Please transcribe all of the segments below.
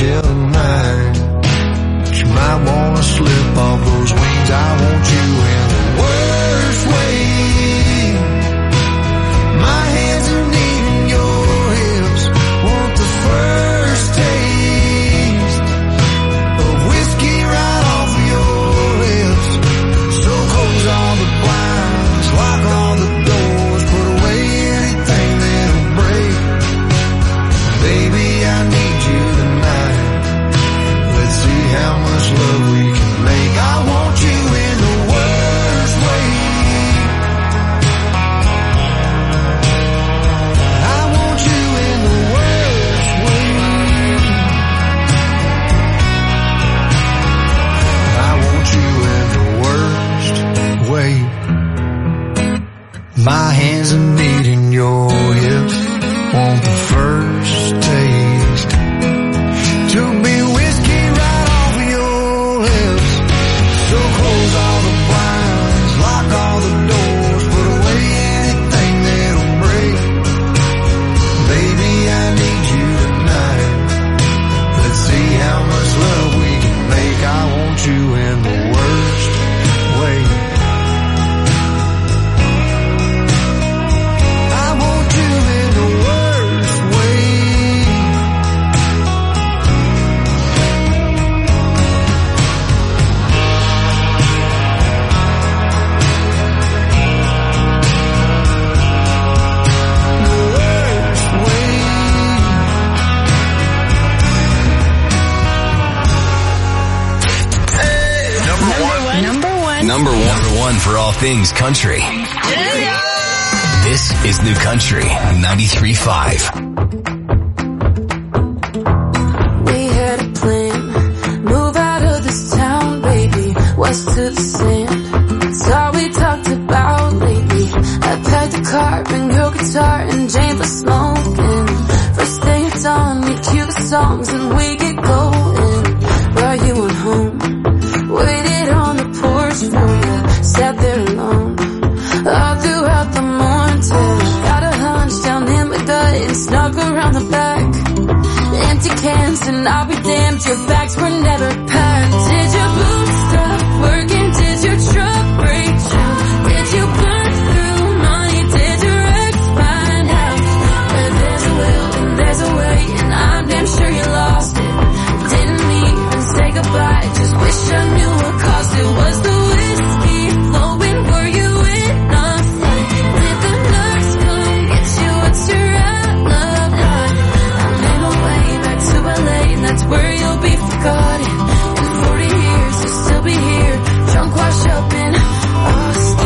till tonight. But you might wanna slip off those wings. I want you in the worst way. My hands are needing your hips. Want the first taste of whiskey right off of your lips. So close all the blinds, lock all the doors, put away anything that'll break. Baby, I need you tonight. Let's see how much love we can make. I want you in the worst way. I want you in the worst way. I want you in the worst way. My hands are needing your hips. Want the first taste to be whiskey right off of your lips. So close all the blinds, lock all the doors, put away anything that'll break. Baby, I need you tonight. Let's see how much love we can make. I want you in the worst way. I want you in the worst way. The worst way. Number one for all things country. This is New Country 93.5. We had a plan, move out of this town, baby, west to the sand. It's all we talked about lately. I packed the car, bring your guitar, and Jane for smoking. First thing it's on, we cue the songs and we get going. While you went home, waited on the porch for you, sat there alone. All throughout the morning till got a hunch down in my gut and snuck around the back. Empty cans and I'll be damned, your bags were never packed. Did your boots stop working? Did your truck break down? Did you burn through money? Did your ex find out? Where there's a will and there's a way, and I'm damn sure you lost it. Didn't even say goodbye, just wish I knew what caused it. Was the whiskey flowing? Were you in a fight? Did the nurse come get you? What's your outlook like? I made my way back to LA, and that's where you'll be forgotten. In 40 years, you'll still be here, drunk, washed up in Austin.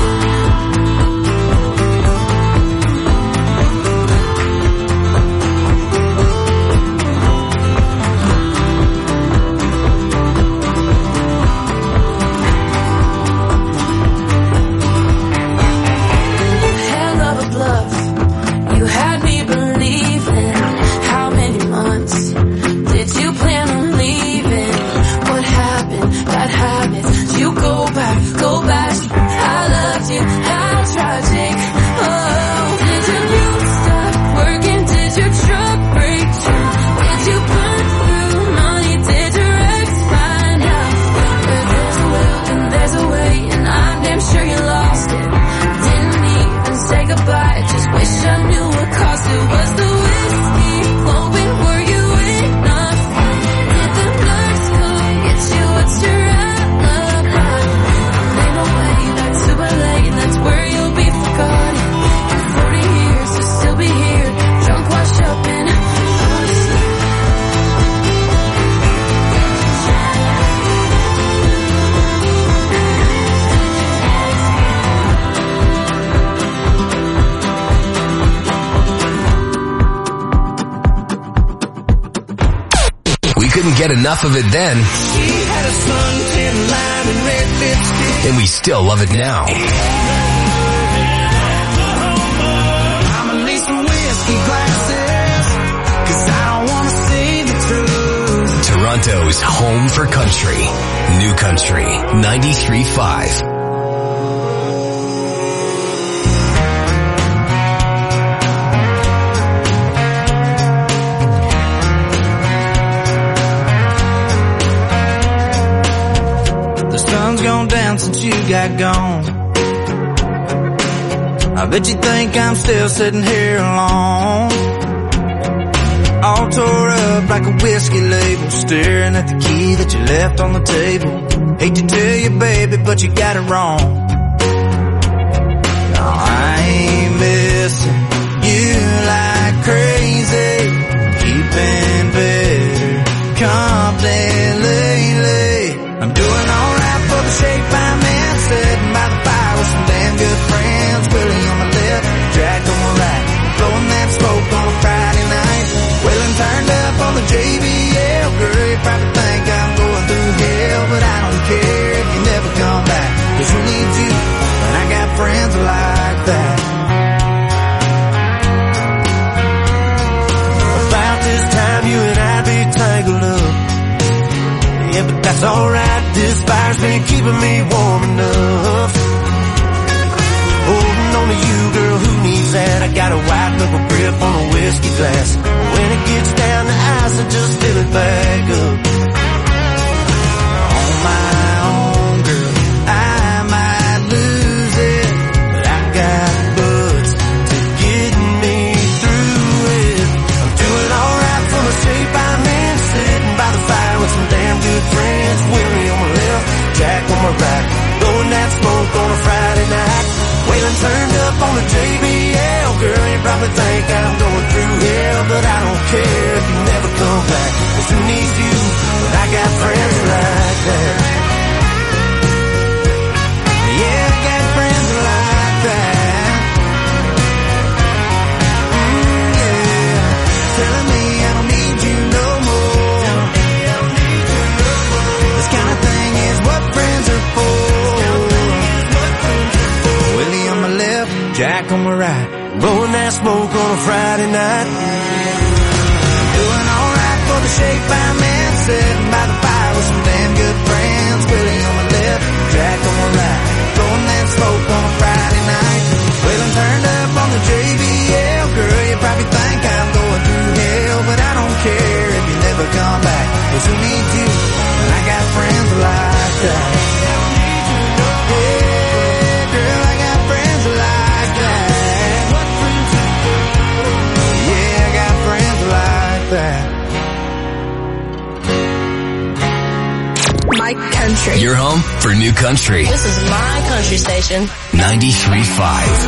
Hell of a bluff, you had me believing. How many months did you plan on leaving? What happened? Bad habits. You go back, go back. I loved you, how tragic. Oh, did your boots stop working? Did your truck break down? Did you burn through money? Did your ex find out? Where there's a will and there's a way, and I'm damn sure you lost it. Didn't even say goodbye, just wish I knew what caused it. Was the whiskey flowing? Were you in a fight? Did the nurse come get you? What's your outlook like? I made my way back to LA, and that's where you'll be forgotten. In 40 years, you'll still be here, drunk, washed up in Austin. We couldn't get enough of it then, She had a suntan line and red lipstick. and we still love it now. I'ma need some whiskey glasses, 'cause I don't wanna see the truth. Toronto's home for country. New Country 93.5. down since you got gone. I bet you think I'm still sitting here alone, all tore up like a whiskey label, staring at the key that you left on the table. Hate to tell you, baby, but you got it wrong. No, I ain't missing you like crazy, keeping better company lately. I'm doing alright for the shape I'm in, sitting by the fire with some damn good friends. Willie on my left, Jack on my right, blowing that smoke on a Friday night. Wheeling turned up on the JBL, girl, you probably think I'm going through hell, but I don't care if you never come back, 'cause who needs you when I got friends like that? About this time you and I be tangled up, yeah, but that's alright, this fire's been keeping me warm enough. Holding on to you, girl, who needs that? I got a white knuckle grip on a whiskey glass. When it gets down to ice, I just fill it back up. On my own, girl, I might lose it, but I got buds to get me through it. I'm doing alright for the shape I'm in, sitting by the fire with some damn good friends. Willie on my left, Jack on my right, blowing that smoke on a Friday night. Waylon turned up on the JBL, girl, you probably think I'm going through hell, but I don't care if you never come back, 'cause who needs you when I got friends like that? Yeah, I got friends like that. Yeah, telling me I don't need you no more. This kind of thing is what friends are for. Willie on my left, Jack on my right, blowing that smoke on a Friday night. Doing alright for the shape I'm in, sitting by the fire with some damn good friends. Willie on my left, Jack on my right, blowing that smoke on a Friday night. Waylon turned up on the JBL, girl, you probably think I'm going through hell, but I don't care if you never come back, 'cause who needs you when I got friends like that? My country. Your home for new country. This is my country station. 93.5.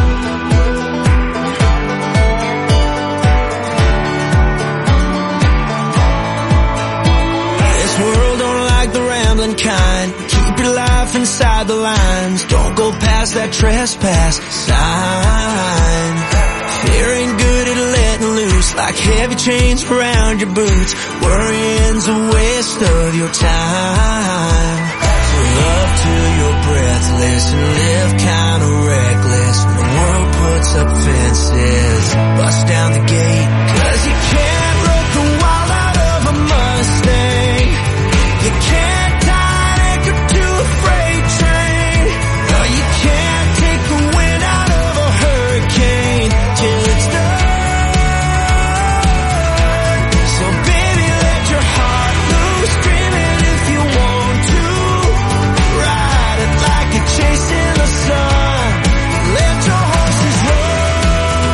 This world don't like the rambling kind. Keep your life inside the lines. Don't go past that trespass sign. Fear ain't good at letting loose, like heavy chains around your boots. Worrying's a waste of your time. So love till you're breathless and live kinda reckless. When the world puts up fences, bust down the gate, 'cause you can't rope the wild out of a Mustang. You can't tie an anchor to a freight train. No, you can't take the wind out of a hurricane till it's done. So baby, let your heart loose, scream it if you want to. Ride it like you're chasing the sun. Let your horses run.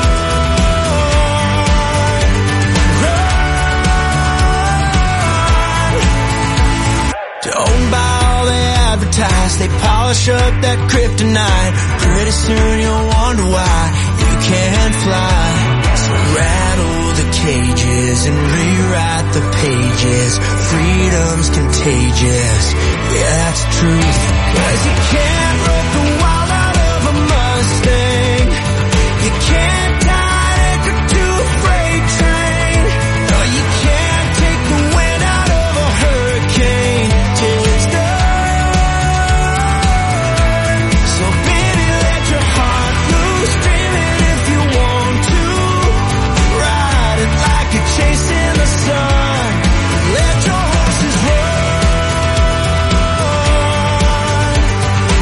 Don't buy all they advertise, they polish up that kryptonite. Pretty soon you'll wonder why you can't fly. So rattle the cages and rewrite the pages. Freedom's contagious, yeah, that's the truth. 'Cause you can't rope the wild out of a Mustang. You can't tie an anchor to a freight train. No, you can't take the wind out of a hurricane till it's done. So baby, let your heart loose, scream it if you want to. Ride it like you're chasing the sun. Let your horses run.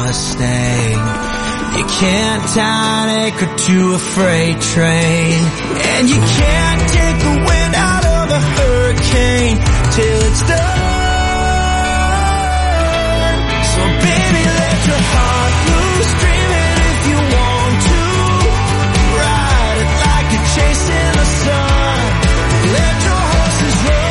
gotta stay. You can't tie an anchor to a freight train, and you can't take the wind out of a hurricane till it's done. So baby, let your heart loose, dream it if you want to. Ride it like you're chasing the sun. Let your horses run.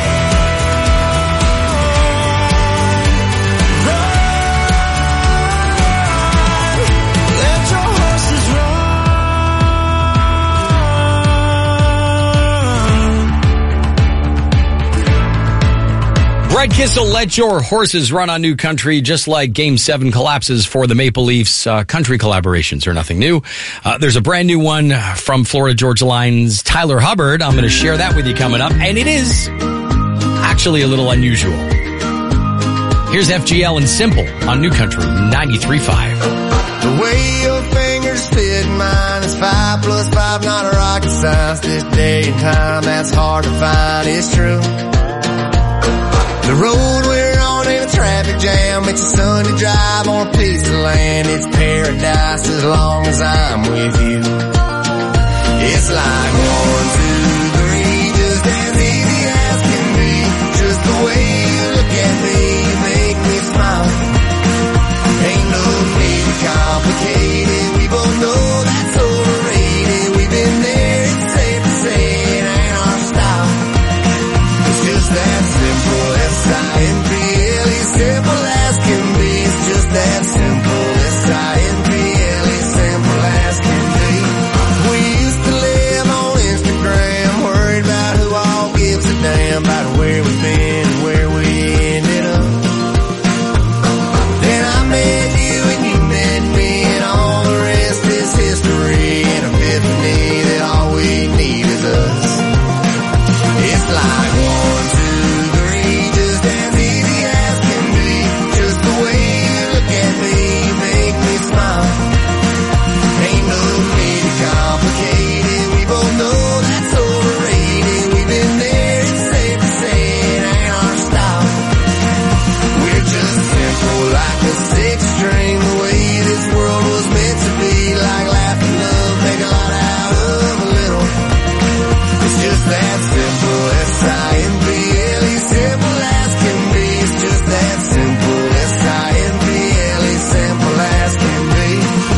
Brett Kissel, Let Your Horses Run on New Country, just like Game 7 collapses for the Maple Leafs. Country collaborations are nothing new. There's a brand new one from Florida Georgia Line's Tyler Hubbard. I'm going to share that with you coming up, and it is actually a little unusual. Here's FGL and Simple on New Country 93.5. The way your fingers fit mine is 5 plus 5, not a rocket science. This day and time, that's hard to find, it's true. The road we're on in a traffic jam, it's a sunny drive on a piece of land. It's paradise as long as I'm with you. It's like 1, 2, 3, just as easy as can be. Just the way you look at me, you make me smile. Ain't no need to complicate it, we both know that's overrated. We've been there, it's safe to say it ain't our style. It's just that simple, S-I-M-P-L-E, simple as can be. It's just that simple, S-I-M-P-L-E, simple as can be. We used to live on Instagram, worried about who all gives a damn about where we've been and where we ended up. Then I met you and you met me, and all the rest is history. An epiphany that all we need is us. It's like 1, 2, 3, just as easy as can be. Just the way you look at me, you make me smile. Ain't no need to complicate it, we both know that's overrated. We've been there, it's safe to say it ain't our style. We're just simple like a 6-string, the way this world was meant to be. Like laugh and love, make a lot out of a little. It's just that simple, S-I-M-P-L-E, simple as can be. It's just that simple, S-I-M-P-L-E, simple as can be.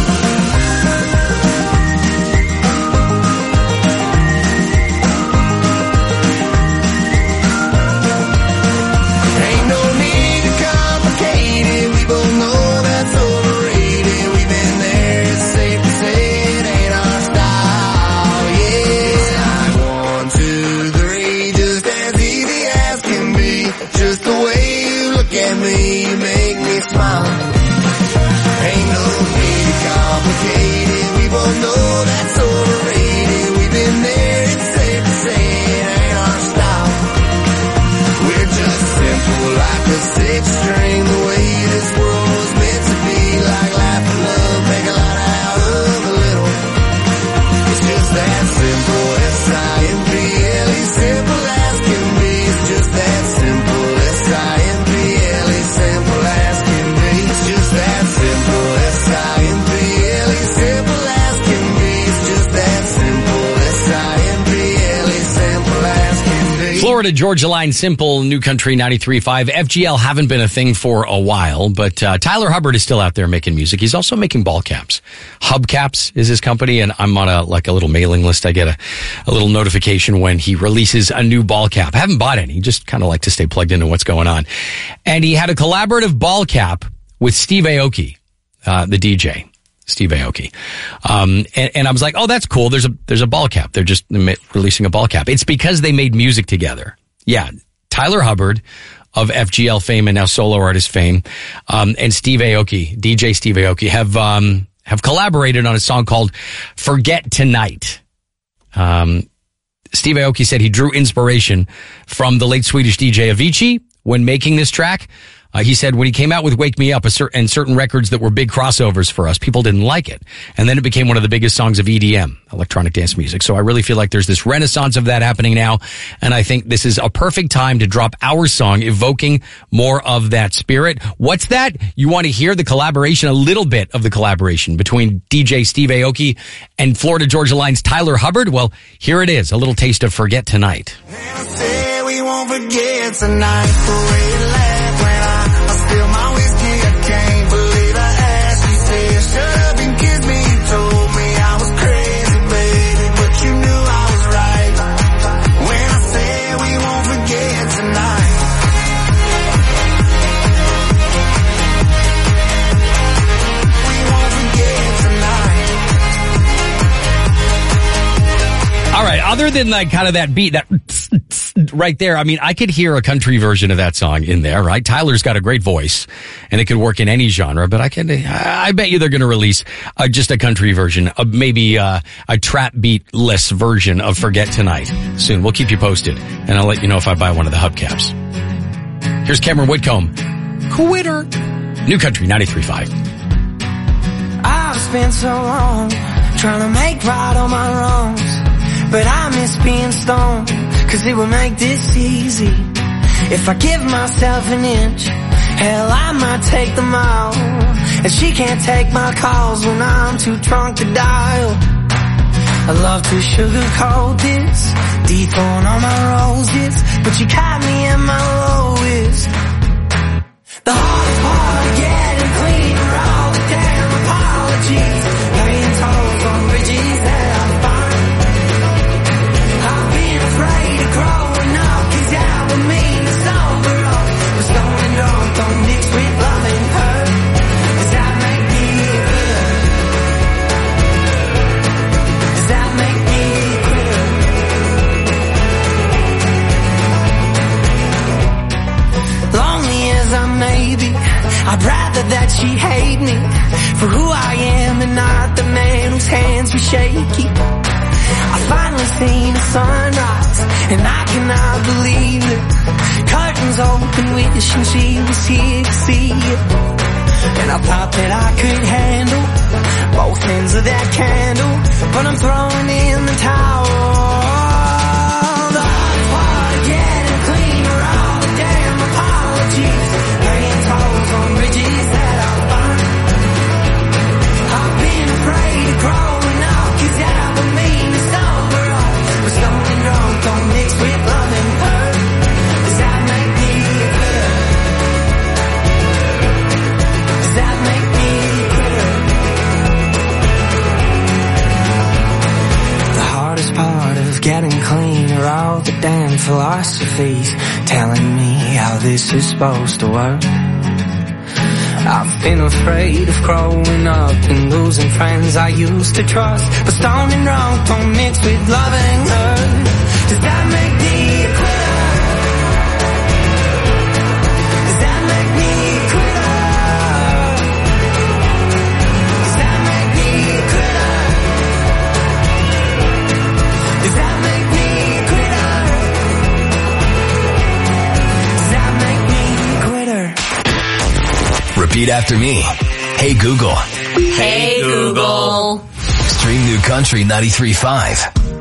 Ain't no need to complicate it, we both know that's overrated. We've been there, it's safe to say it ain't our style, yeah. It's like 1, 2, 3, just as easy as can be. Just the way you look at me, you make me smile. Ain't no need to complicate it, we both know that's overrated. We've been there, it's safe to say it ain't our style. We're just simple like a 6-string, the way this world was meant to be. Like laugh and love, make a lot out of a little. It's just that simple, S-I-M-P-L-E, simple as can be. It's just that simple, S-I-M-P-L-E, simple as can be. It's just that simple, S-I-M-P-L-E, simple as can be. It's just that simple, S-I-M-P-L-E, simple as can be. Florida Georgia Line, Simple, New Country 93.5. FGL haven't been a thing for a while, but Tyler Hubbard is still out there making music. He's also making ball caps. Hubcaps is his company, and I'm on a little mailing list. I get a little notification when he releases a new ball cap. I haven't bought any, just kind of like to stay plugged into what's going on. And he had a collaborative ball cap with Steve Aoki, the DJ. Steve Aoki. And I was like, oh, that's cool. There's a ball cap. They're just releasing a ball cap. It's because they made music together. Yeah. Tyler Hubbard of FGL fame and now solo artist fame, and Steve Aoki, DJ Steve Aoki have collaborated on a song called Forget Tonight. Steve Aoki said he drew inspiration from the late Swedish DJ Avicii when making this track. He said when he came out with Wake Me Up and certain records that were big crossovers for us, people didn't like it. And then it became one of the biggest songs of EDM, electronic dance music. So I really feel like there's this renaissance of that happening now. And I think this is a perfect time to drop our song evoking more of that spirit. What's that? You want to hear the collaboration, a little bit of the collaboration between DJ Steve Aoki and Florida Georgia Line's Tyler Hubbard? Well, here it is, a little taste of Forget Tonight. I say we won't forget tonight, the way you laugh when I spill my whiskey. I can't believe I asked. You said shut up and kiss me. You told me I was crazy, baby, but you knew I was right. When I say we won't forget tonight. We won't forget tonight. All right, other than like kind of that beat, that right there, I mean, I could hear a country version of that song in there, right? Tyler's got a great voice, and it could work in any genre, but I bet you they're going to release just a country version, maybe a trap beat-less version of Forget Tonight soon. We'll keep you posted, and I'll let you know if I buy one of the hubcaps. Here's Cameron Whitcomb, Quitter. New Country 93.5. I've spent so long trying to make right all my wrongs, but I miss being stoned, 'cause it would make this easy. If I give myself an inch, hell, I might take the mile. And she can't take my calls when I'm too drunk to dial. I love to sugarcoat this, dethrone all my roses, but you caught me at my lowest. The hardest part of getting clean are all the damn apologies, laying tolls on bridges that I'm fine. I've been afraid of growing up, 'cause that would mean to sober up. But stoned and drunk don't mix with loving her. Does that make me bitter? Does that make me quitter? Lonely as I may be, I'd rather that she hate me for who I am and not the man whose hands were shaky. I finally seen a sunrise, and I cannot believe it. Curtains open, wishing she was here to see it. And I thought that I could handle both ends of that candle, but I'm throwing in the towel. The hardest part of getting clean are all the damn apologies, laying tolls on bridges that I find. I've been afraid of growing up, 'cause that would mean to sober up. But stoned and drunk don't mix with love and hurt. Does that make me bitter? Does that make me quitter? The hardest part of getting clean are all the damn philosophies telling me how this is supposed to work. I've been afraid of growing up and losing friends I used to trust. But stoned and drunk don't mix with loving her. Does that make me a quitter? Does that make me a quitter? Does that make me a quitter? Does that make me a quitter? Does that make me a quitter? Repeat after me. Hey Google. Hey Google. Stream New Country 93.5.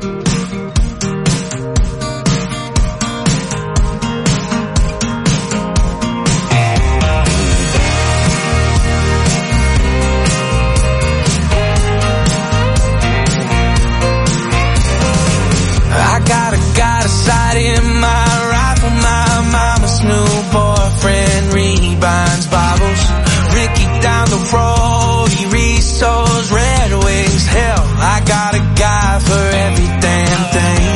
I got a sight in my rifle. My mama's new boyfriend rebinds Bibles. Ricky down the road, he resows Red Wings. Hell, I got a guy for every damn thing.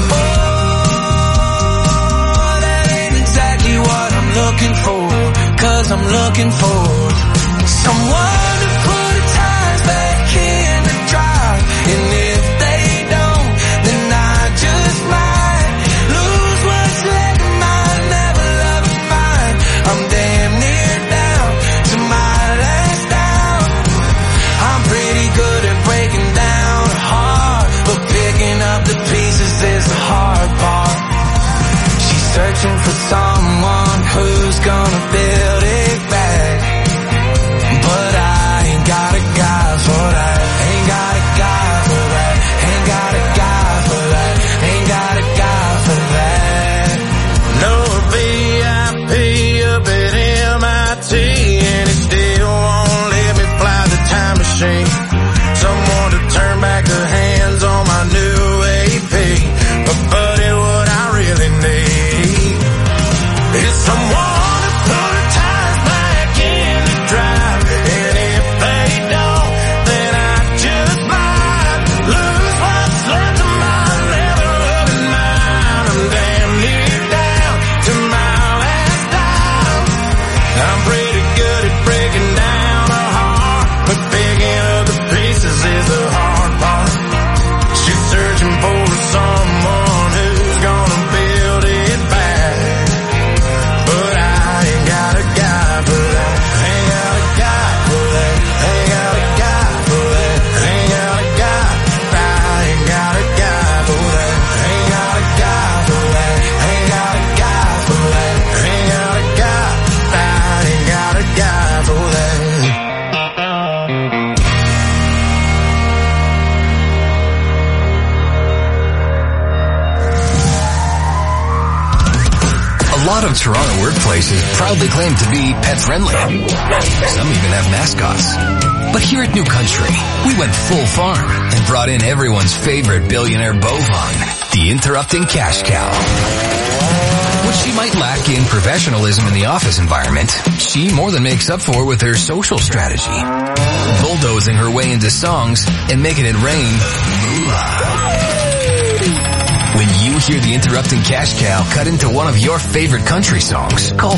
Oh, that ain't exactly what I'm looking for, 'cause I'm looking for someone to put the tires back in the drive. And if they don't, then I just might lose what's left of mine. Never love is mine. I'm damn near down to my last down. I'm pretty good at breaking down a heart, but picking up the pieces is the hard part. She's searching for someone who's gonna build lot of Toronto workplaces proudly claim to be pet-friendly. Some even have mascots. But here at New Country, we went full farm and brought in everyone's favorite billionaire bovine, the interrupting cash cow. What she might lack in professionalism in the office environment, she more than makes up for with her social strategy. Bulldozing her way into songs and making it rain moolah. When you hear the interrupting cash cow cut into one of your favorite country songs, call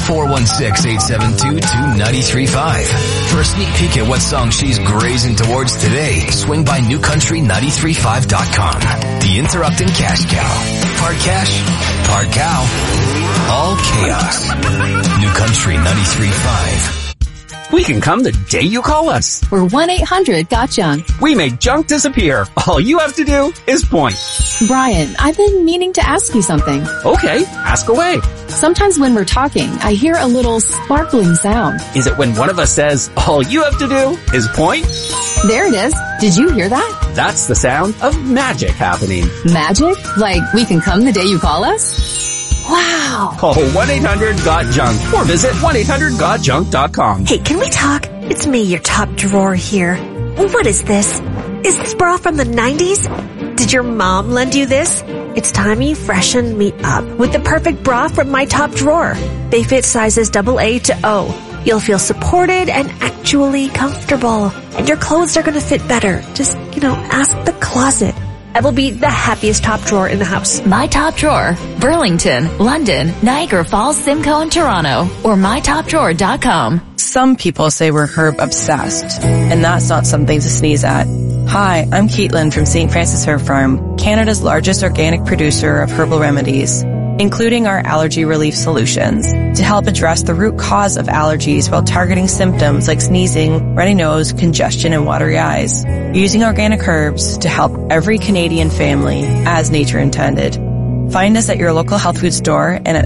416-872-2935. For a sneak peek at what song she's grazing towards today, swing by newcountry935.com. The interrupting cash cow. Part cash, part cow, all chaos. New Country 93.5. We can come the day you call us. We're 1-800-GOT-JUNK. We make junk disappear. All you have to do is point. Brian, I've been meaning to ask you something. Okay, ask away. Sometimes when we're talking, I hear a little sparkling sound. Is it when one of us says, all you have to do is point? There it is. Did you hear that? That's the sound of magic happening. Magic? Like we can come the day you call us? Wow. Call 1-800-GOT-JUNK or visit 1-800-GOT-JUNK.com. Hey, can we talk? It's me, your top drawer here. What is this? Is this bra from the 90s? Did your mom lend you this? It's time you freshen me up with the perfect bra from my top drawer. They fit sizes AA to O. You'll feel supported and actually comfortable. And your clothes are going to fit better. Just, ask the closet. I will be the happiest top drawer in the house. My Top Drawer, Burlington, London, Niagara Falls, Simcoe, and Toronto, or mytopdrawer.com. Some people say we're herb obsessed, and that's not something to sneeze at. Hi, I'm Caitlin from St. Francis Herb Farm, Canada's largest organic producer of herbal remedies, including our allergy relief solutions, to help address the root cause of allergies while targeting symptoms like sneezing, runny nose, congestion, and watery eyes, using organic herbs to help every Canadian family as nature intended. Find us at your local health food store and at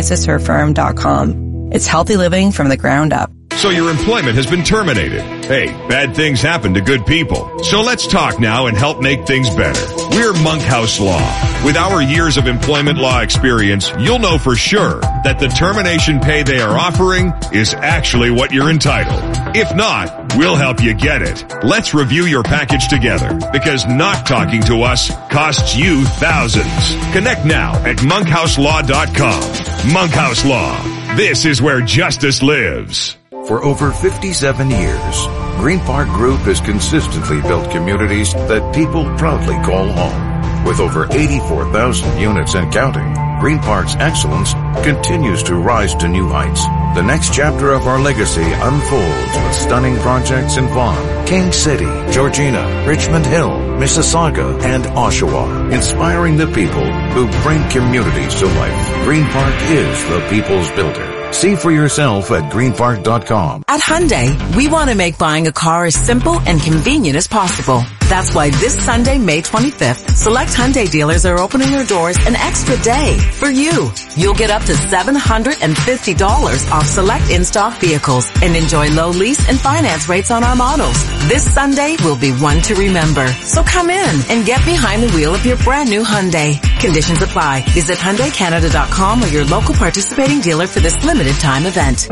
stfrancisherbfarm.com. It's healthy living from the ground up. So your employment has been terminated. Hey, bad things happen to good people. So let's talk now and help make things better. We're Monkhouse Law. With our years of employment law experience, you'll know for sure that the termination pay they are offering is actually what you're entitled. If not, we'll help you get it. Let's review your package together, because not talking to us costs you thousands. Connect now at monkhouselaw.com. Monkhouse Law. This is where justice lives. For over 57 years, Green Park Group has consistently built communities that people proudly call home. With over 84,000 units and counting, Green Park's excellence continues to rise to new heights. The next chapter of our legacy unfolds with stunning projects in Vaughan, King City, Georgina, Richmond Hill, Mississauga, and Oshawa, inspiring the people who bring communities to life. Green Park is the people's builder. See for yourself at greenpark.com. At Hyundai, we want to make buying a car as simple and convenient as possible. That's why this Sunday, May 25th, select Hyundai dealers are opening their doors an extra day for you. You'll get up to $750 off select in-stock vehicles and enjoy low lease and finance rates on our models. This Sunday will be one to remember. So come in and get behind the wheel of your brand new Hyundai. Conditions apply. Visit HyundaiCanada.com or your local participating dealer for this limited time event.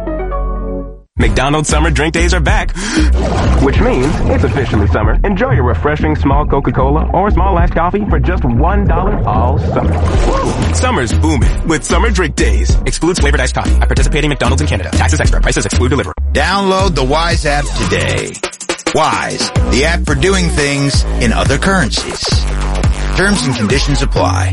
McDonald's Summer Drink Days are back, which means it's officially summer. Enjoy your refreshing small Coca-Cola or small iced coffee for just $1 all summer. Summer's booming with Summer Drink Days. Excludes flavored iced coffee at participating McDonald's in Canada. Taxes extra. Prices exclude delivery. Download the Wise app today. Wise, the app for doing things in other currencies. Terms and conditions apply.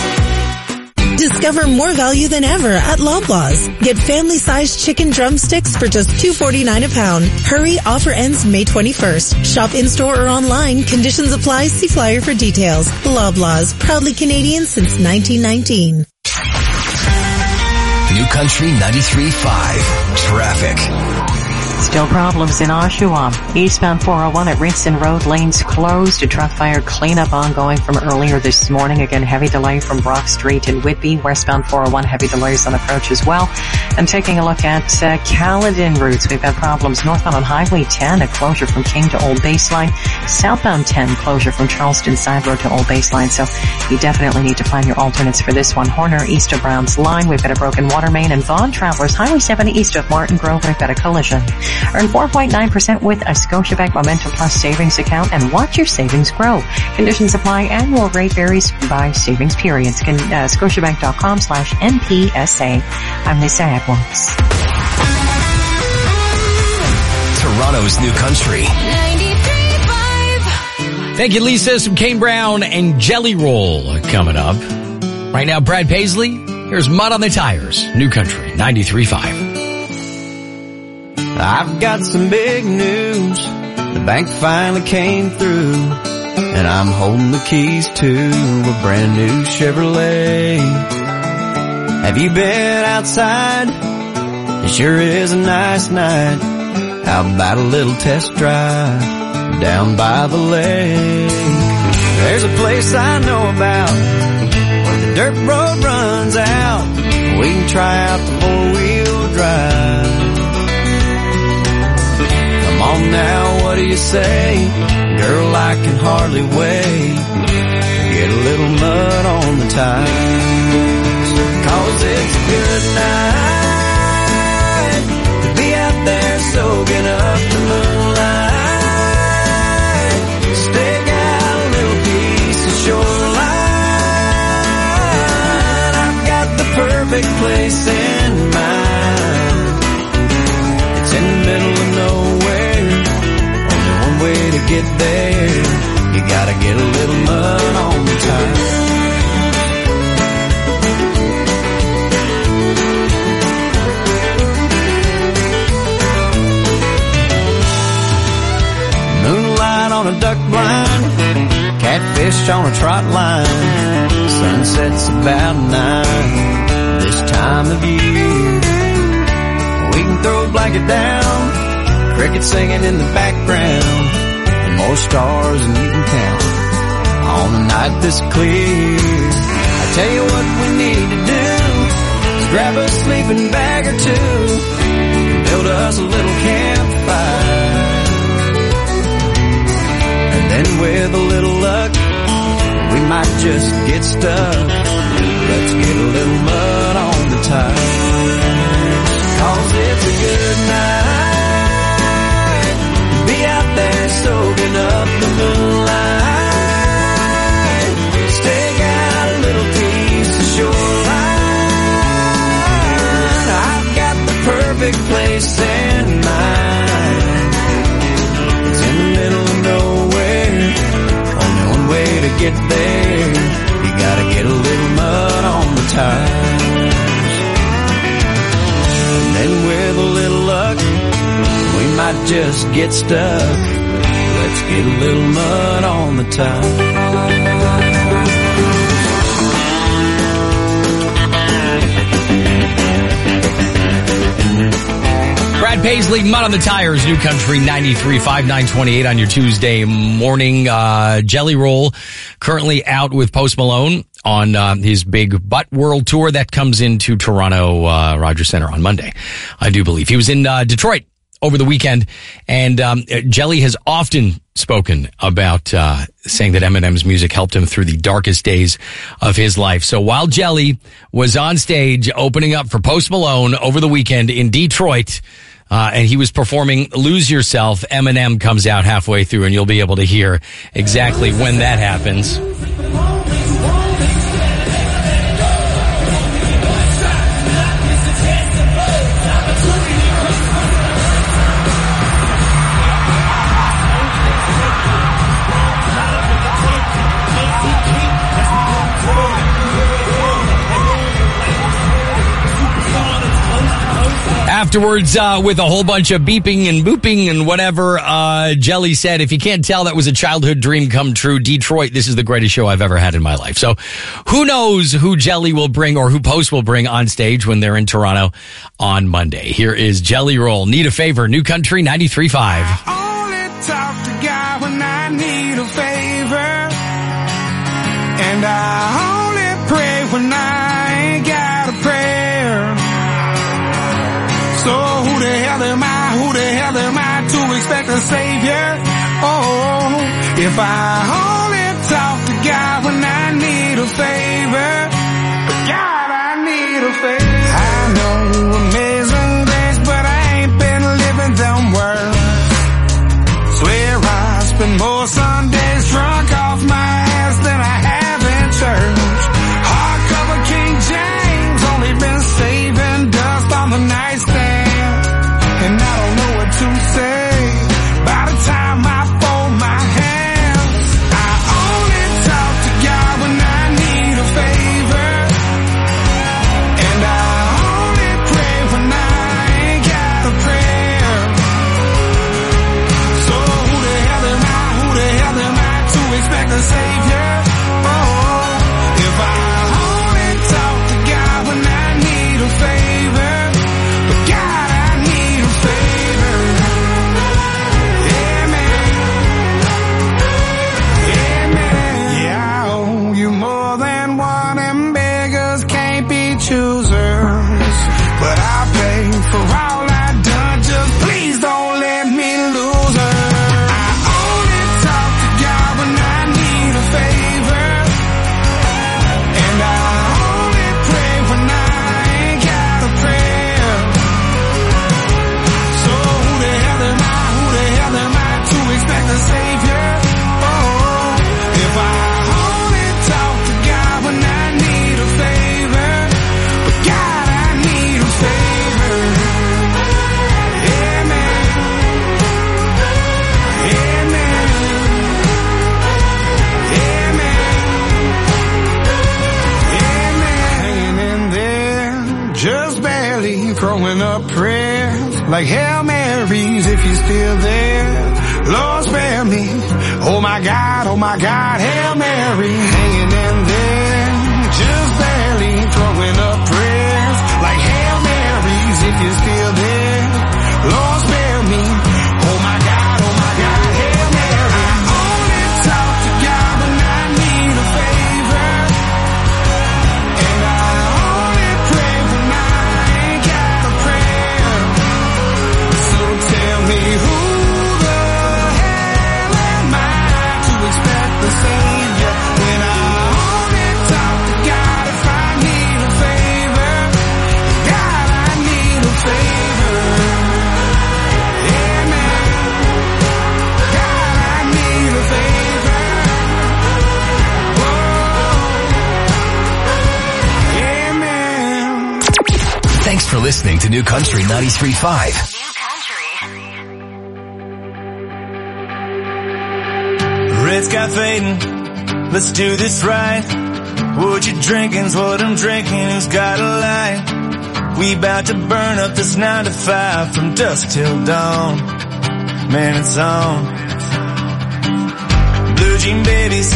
Discover more value than ever at Loblaws. Get family-sized chicken drumsticks for just $2.49 a pound. Hurry, offer ends May 21st. Shop in-store or online. Conditions apply. See flyer for details. Loblaws, proudly Canadian since 1919. New Country 93.5 Traffic. Still problems in Oshawa. Eastbound 401 at Rinson Road, lanes closed. A truck fire cleanup ongoing from earlier this morning. Again, heavy delay from Brock Street in Whitby. Westbound 401, heavy delays on approach as well. And taking a look at Caledon routes, we've got problems northbound on Highway 10, a closure from King to Old Baseline. Southbound 10, closure from Charleston Side Road to Old Baseline. So you definitely need to plan your alternates for this one. Horner east of Brown's Line, we've got a broken water main. And Vaughan Travelers, Highway 70 east of Martin Grove, we've got a collision. Earn 4.9% with a Scotiabank Momentum Plus savings account and watch your savings grow. Conditions apply. Annual rate varies by savings periods. Scotiabank.com/NPSA. I'm Lisa Edwards. Toronto's new country. 93.5. Thank you, Lisa. Some Kane Brown and Jelly Roll coming up. Right now, Brad Paisley. Here's Mud on the Tires. New country, 93.5. I've got some big news. The bank finally came through, and I'm holding the keys to a brand new Chevrolet. Have you been outside? It sure is a nice night. How about a little test drive down by the lake? There's a place I know about where the dirt road runs out. We can try out the four-wheel drive. Come on now, what do you say? Girl, I can hardly wait to get a little mud on the tires. 'Cause it's a good night to be out there soaking up the moonlight. Stick out a little piece of shoreline. I've got the perfect place in mind. It's in the middle of nowhere. Only one way to get there. You gotta get a little mud on the tires. Moonlight on a duck blind, catfish on a trot line. Sunset's about 9 this time of year. We can throw a blanket down, crickets singing in the background, and more stars than you can count on a night this clear. I tell you what we need to do is grab a sleeping bag or two and build us a little campfire. And then with a little luck, we might just get stuck. Let's get a little mud on the tires. 'Cause it's a good night to be out there soaking up the moonlight. Stick out a little piece of shoreline. I've got the perfect place in mind. It's in the middle of nowhere. Only one way to get there. You gotta get a little mud on the tires. And then with a little luck, we might just get stuck. Let's get a little mud on the tires. Brad Paisley, Mud on the Tires, New Country, 93.5, 928 on your Tuesday morning. Jelly Roll currently out with Post Malone on his big Butt World Tour that comes into Toronto Rogers Centre on Monday, I do believe. He was in Detroit over the weekend, and Jelly has often spoken about saying that Eminem's music helped him through the darkest days of his life. So while Jelly was on stage opening up for Post Malone over the weekend in Detroit, and he was performing Lose Yourself, Eminem comes out halfway through, and you'll be able to hear exactly when that happens. Afterwards, with a whole bunch of beeping and booping and whatever, Jelly said, if you can't tell, that was a childhood dream come true. Detroit, this is the greatest show I've ever had in my life. So who knows who Jelly will bring or who Post will bring on stage when they're in Toronto on Monday. Here is Jelly Roll. Need a Favor, New Country 93.5. I only talk to God when I need a favor. And I only pray when I ain't got a prayer. So who the hell am I to expect a savior? Oh, if I only talk to God when I need a favor. God, I need a favor. I know amazing grace, but I ain't been living them words. Swear I spend more Sundays drunk off my ass than I have in church. Hardcover King James, only been saving dust on the nightstand. And I don't know what to say by the time I fold my hands. I only talk to God when I need a favor. And I only pray when I ain't got a prayer. So who the hell am I to expect a savior? Oh, if I only talk to God when I need a favor. But God, I need a favor. Yeah, man. Yeah, man. Yeah, I owe you more than one, and beggars can't be choosers. But I pay for all I've done, just please don't let me lose her. I only talk to God when I need a favor. And I only pray when I ain't got a prayer. So who the hell am I to expect a savior? Oh, if I only talk to God when I need a favor. But God, I need a favor. Yeah, man. Yeah, man. Yeah, man. Yeah, man. Hanging in there, just barely throwing up prayers like Hail Marys if you're still there. Lord, spare me. Oh my God, Hail Mary. Hanging in there, just barely throwing up prayers like Hail Marys if you're still there. Lord, spare me. Oh my God, Hail Mary. I only talk to God when I need a favor. And I only pray when I ain't got a prayer. So tell me who the hell am I to expect the savior when I only talk to God if I need a favor. God, I need a favor. Yeah, man. God, I need a favor. Whoa. Yeah, man. Thanks for listening to New Country 93.5. Red sky fading, let's do this right. What you drinking's what I'm drinking, who's got a light? We bout to burn up this 9 to 5 from dusk till dawn. Man, it's on. Blue jean babies,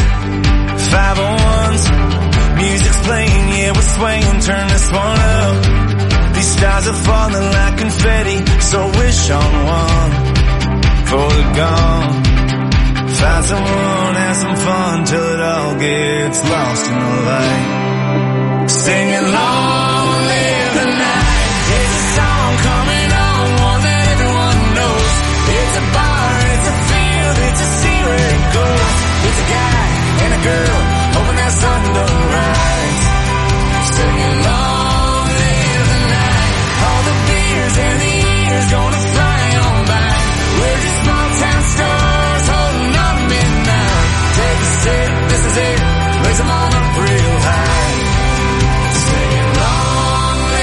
501s. Music's playing, yeah, we're swinging, turn this one up. These stars are falling like confetti, so wish on one before they're gone. Find someone, have some fun till it all gets lost in the light. Singing long live the night. It's a song coming on, one that everyone knows. It's a bar, it's a field, it's a sea where it goes. It's a guy and a girl, hoping that sun don't rise. Singing long live the night. All the beers and the years gonna fly on by. We're just small town stars holding up midnight. Take a sip, this is it. Raise them all up real high. Singing long live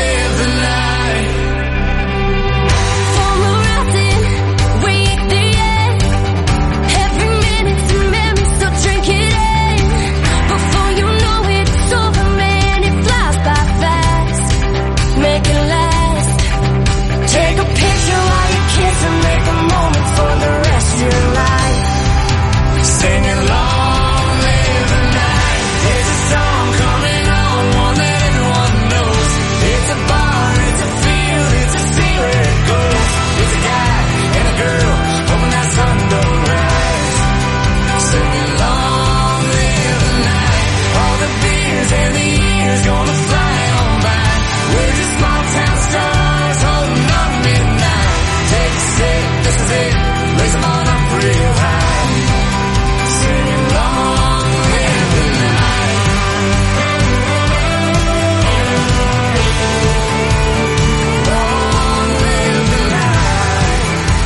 raise them on up real high. Singing long live the night. Long live the night.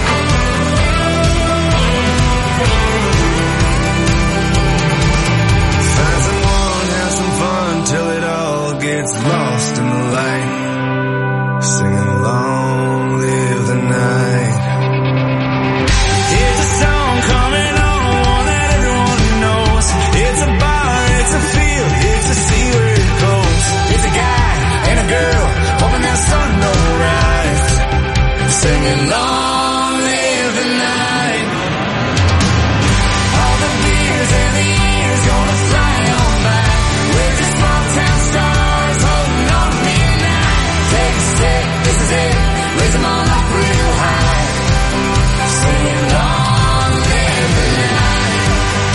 Find someone, have some fun till it all gets lost in the light. Singing long live the night. Here's a song coming on, one that everyone knows. It's a bar, it's a field, it's a sea where it goes. It's a guy and a girl hoping that sun don't rise. Singing long live the night. All the beers and the years gonna fly on by. We're just small town stars holding on to midnight. Take a step, this is it. Raise them all up real high. Singing long live the night.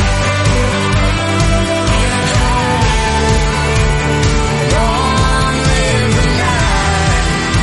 Long live the night.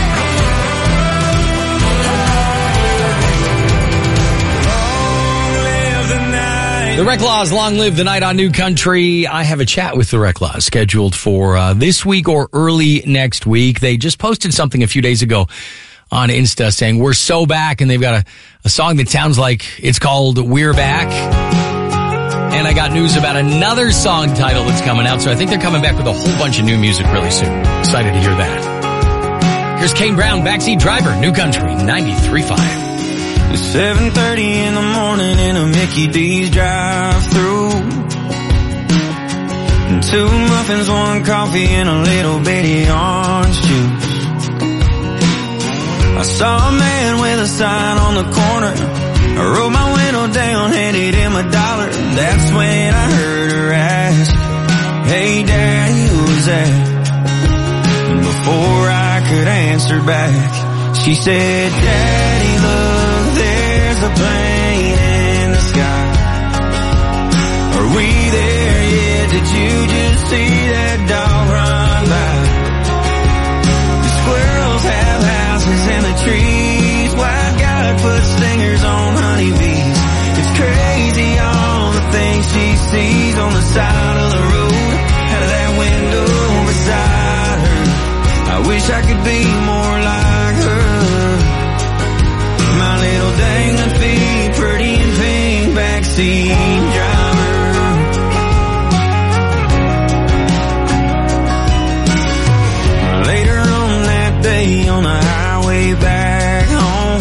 Long live the night. The Reclaws, Long Live the Night on New Country. I have a chat with the Reclaws scheduled for this week or early next week. They just posted something a few days ago on Insta saying, we're so back, and they've got a song that sounds like it's called We're Back. And I got news about another song title that's coming out, so I think they're coming back with a whole bunch of new music really soon. Excited to hear that. Here's Kane Brown, Backseat Driver, New Country, 93.5. It's 7:30 in the morning in a Mickey D's drive-thru. And 2 muffins, 1 coffee, and a little bitty orange juice. I saw a man with a sign on the corner. I rolled my window down, handed him $1. That's when I heard her ask, hey Daddy, who's that? And before I could answer back, she said, Daddy, look, there's a plane in the sky. Are we there yet? Did you just see that dog run by? The squirrels have houses in the trees. White God put stingers on honeybees. It's crazy all the things she sees on the side of the road, out of that window beside her. I wish I could be more like her. My little dangling feet, pretty and pink, backseat driver. Later on that day on the highway back home,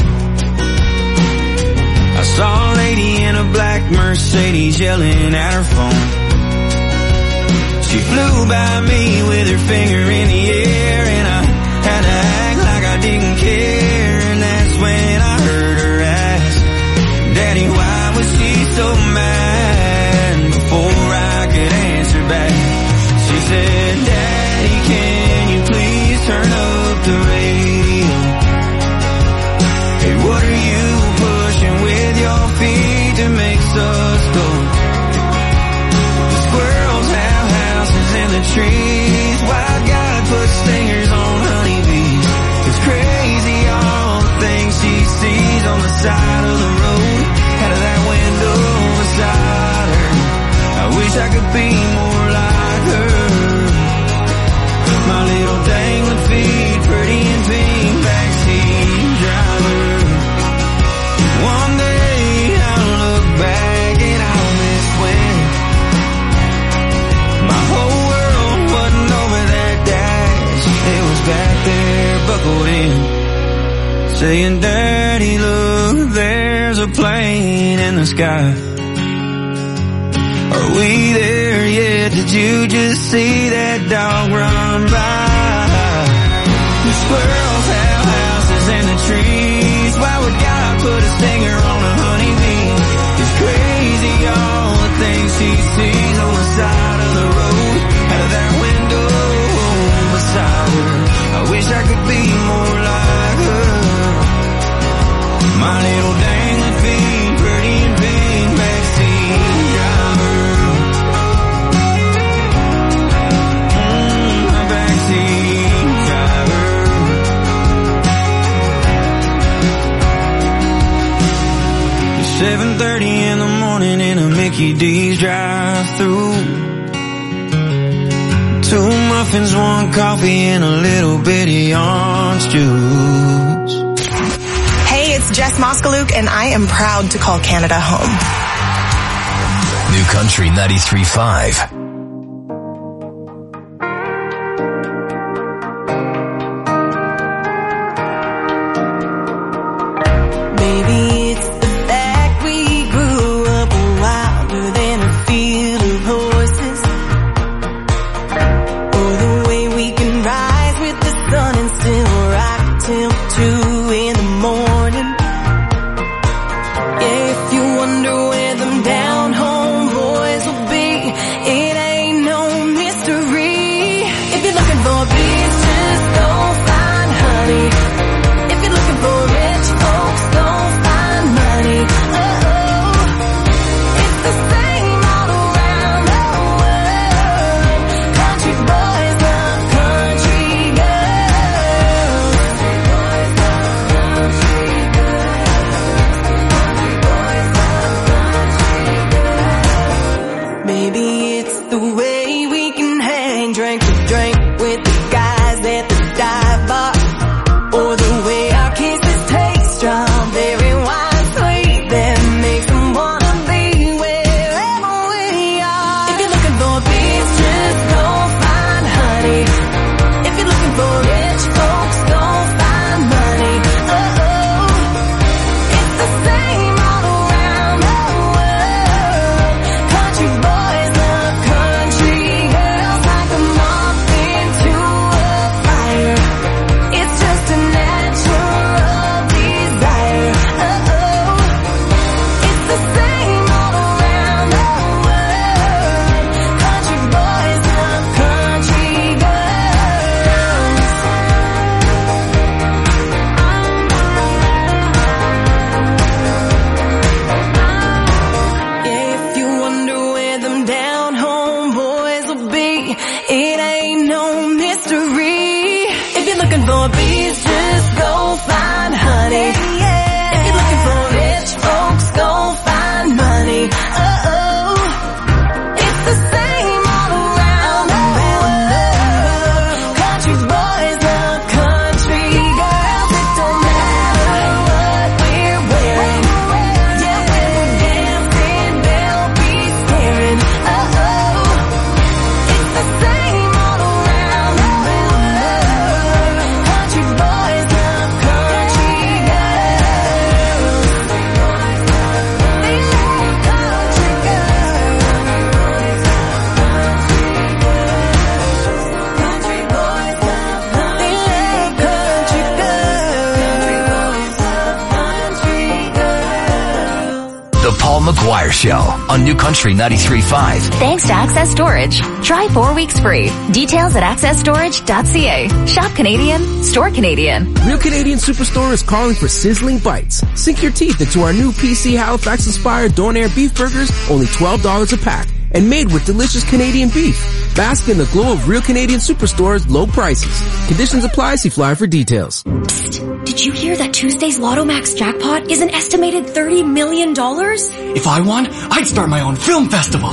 I saw a lady in a black Mercedes yelling at her phone. She flew by me with her finger in the air, and I had to act like I didn't care. And that's when I heard her ask, Daddy, why was she so mad? Before I could answer back, she said, Daddy, can you please turn up the radio? Hey, what are you pushing with your feet that makes us go? The squirrels have houses in the trees. Wild God put stingers on honeybees. It's crazy all the things she sees on the side of the road, out of that window beside her. I wish I could be more like her. My little dangling feet, pretty and pink, backseat driver. One day I'll look back and I'll miss when my whole world wasn't over that dash. It was back there buckled in, saying, Daddy, look, there's a plane in the sky. Are we there yet? Did you just see that dog run by? The squirrels have houses in the trees. Why would God put a stinger on a honeybee? It's crazy all the things she sees on the side of the road, out of that window beside her. I wish I could be more like her. My little dangling feet, pretty and pink, backseat driver. My backseat driver. 7:30 in the morning in a Mickey D's drive-thru. 2 muffins, 1 coffee, and a little bitty orange juice. Hey, it's Jess Moskaluk, and I am proud to call Canada home. New Country 93.5. McGuire Show on New Country 93.5. Thanks to Access Storage. Try 4 weeks free. Details at accessstorage.ca. Shop Canadian, store Canadian. Real Canadian Superstore is calling for sizzling bites. Sink your teeth into our new PC Halifax-inspired Donair beef burgers, only $12 a pack, and made with delicious Canadian beef. Bask in the glow of Real Canadian Superstore's low prices. Conditions apply. See flyer for details. Psst, did you hear that Tuesday's Lotto Max jackpot is an estimated $30 million? If I won, I'd start my own film festival.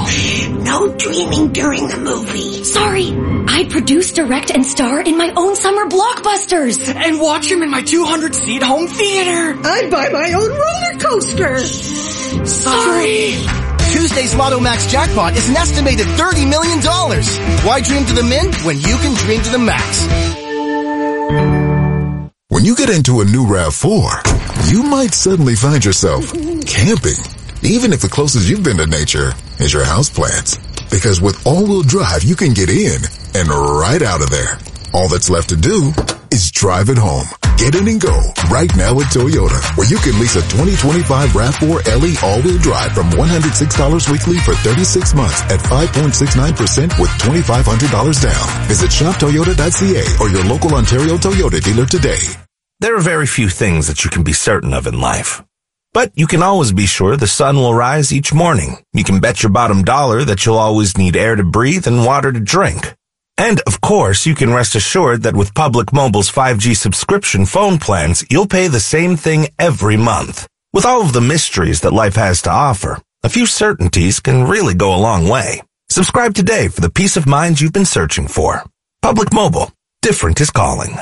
No dreaming during the movie. Sorry, I'd produce, direct, and star in my own summer blockbusters. And watch them in my 200-seat home theater. I'd buy my own roller coaster. Sorry. Tuesday's Lotto Max jackpot is an estimated $30 million. Why dream to the min when you can dream to the max? When you get into a new RAV4, you might suddenly find yourself camping, even if the closest you've been to nature is your houseplants. Because with all-wheel drive, you can get in and right out of there. All that's left to do is drive it home. Get in and go right now at Toyota, where you can lease a 2025 RAV4 LE all-wheel drive from $106 weekly for 36 months at 5.69% with $2,500 down. Visit shoptoyota.ca or your local Ontario Toyota dealer today. There are very few things that you can be certain of in life. But you can always be sure the sun will rise each morning. You can bet your bottom dollar that you'll always need air to breathe and water to drink. And, of course, you can rest assured that with Public Mobile's 5G subscription phone plans, you'll pay the same thing every month. With all of the mysteries that life has to offer, a few certainties can really go a long way. Subscribe today for the peace of mind you've been searching for. Public Mobile. Different is calling.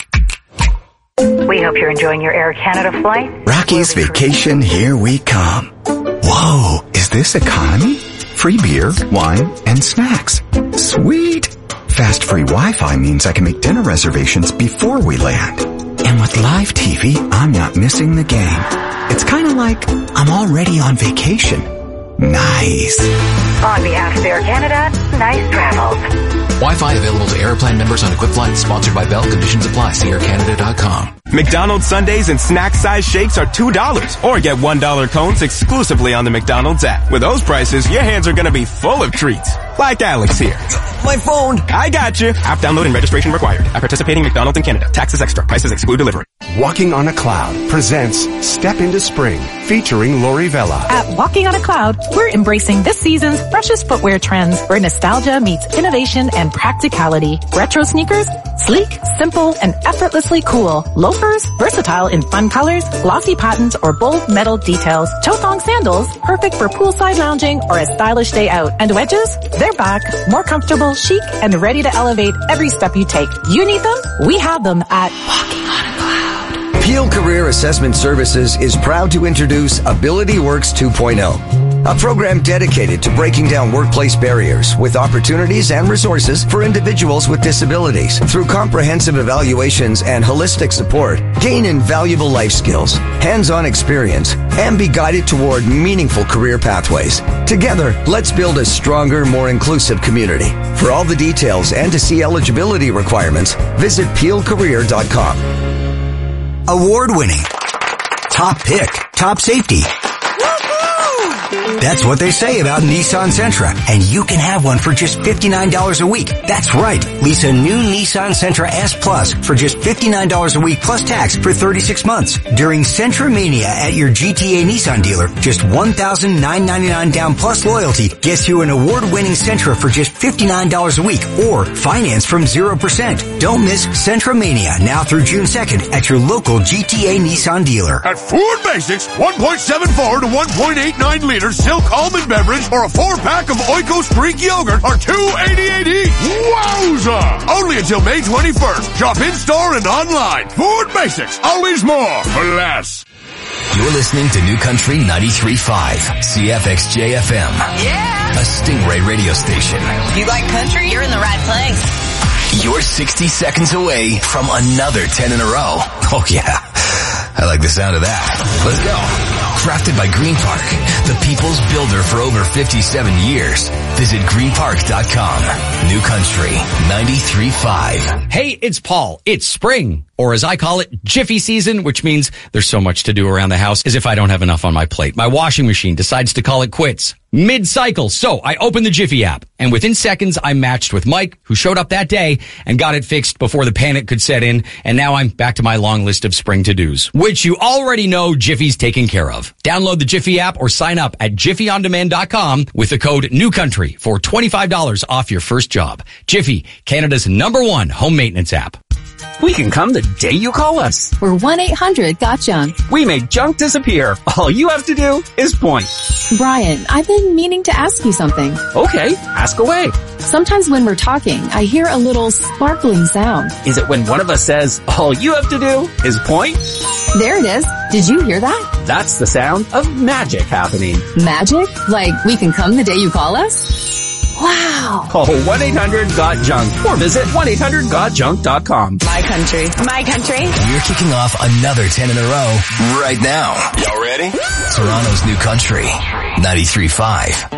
We hope you're enjoying your Air Canada flight. Rocky's Vacation, here we come. Whoa, is this economy? Free beer, wine, and snacks. Sweet. Fast free Wi-Fi means I can make dinner reservations before we land. And with live TV, I'm not missing the game. It's kind of like I'm already on vacation. Nice. On behalf of Air Canada, nice travels. Wi-Fi available to Aeroplan members on equipped flights. Sponsored by Bell. Conditions apply. See aircanada.com. McDonald's Sundays and snack-size shakes are $2, or get $1 cones exclusively on the McDonald's app. With those prices, your hands are gonna be full of treats. Like Alex here. My phone. I got you. App download and registration required. At participating McDonald's in Canada. Taxes extra. Prices exclude delivery. Walking on a Cloud presents Step into Spring, featuring Lori Vella. At Walking on a Cloud, we're embracing this season's freshest footwear trends where nostalgia meets innovation and practicality. Retro sneakers, sleek, simple, and effortlessly cool. Loafers, versatile in fun colors, glossy patterns, or bold metal details. Toe-thong sandals, perfect for poolside lounging or a stylish day out. And wedges, they're back, more comfortable, chic, and ready to elevate every step you take. You need them? We have them at Walking on a Cloud. Peel Career Assessment Services is proud to introduce AbilityWorks 2.0, a program dedicated to breaking down workplace barriers with opportunities and resources for individuals with disabilities. Through comprehensive evaluations and holistic support, gain invaluable life skills, hands-on experience, and be guided toward meaningful career pathways. Together, let's build a stronger, more inclusive community. For all the details and to see eligibility requirements, visit peelcareer.com. Award-winning. Top pick. Top safety. That's what they say about Nissan Sentra, and you can have one for just $59 a week. That's right. Lease a new Nissan Sentra S Plus for just $59 a week plus tax for 36 months. During Sentra Mania at your GTA Nissan dealer, just $1,999 down plus loyalty gets you an award-winning Sentra for just $59 a week or finance from 0%. Don't miss Sentra Mania now through June 2nd at your local GTA Nissan dealer. At Food Basics, 1.74 to 1.89 liters Silk Almond Beverage or a 4-pack of Oikos Greek Yogurt are $2.88 each. Wowza! Only until May 21st. Shop in-store and online. Food Basics. Always more for less. You're listening to New Country 93.5, CFXJ-FM. Yeah! A Stingray radio station. You like country? You're in the right place. You're 60 seconds away from another 10 in a row. Oh yeah, I like the sound of that. Let's go. Crafted by Green Park, the people's builder for over 57 years. Visit greenpark.com. New Country 93.5. Hey, it's Paul. It's spring, or as I call it, Jiffy season, which means there's so much to do around the house as if I don't have enough on my plate. My washing machine decides to call it quits mid-cycle. So I opened the Jiffy app, and within seconds I matched with Mike, who showed up that day and got it fixed before the panic could set in. And now I'm back to my long list of spring to-dos, which you already know Jiffy's taken care of. Download the Jiffy app or sign up at jiffyondemand.com with the code NEWCOUNTRY for $25 off your first job. Jiffy, Canada's #1 home maintenance app. We can come the day you call us. We're 1-800-GOT-JUNK. We make junk disappear. All you have to do is point. Brian, I've been meaning to ask you something. Okay, ask away. Sometimes when we're talking, I hear a little sparkling sound. Is it when one of us says, all you have to do is point? There it is. Did you hear that? That's the sound of magic happening. Magic? Like we can come the day you call us? Wow. Call 1-800-GOT-JUNK or visit 1-800-GOT-JUNK.com. My country. My country. We're kicking off another 10 in a row right now. Y'all ready? Toronto's New Country 93.5.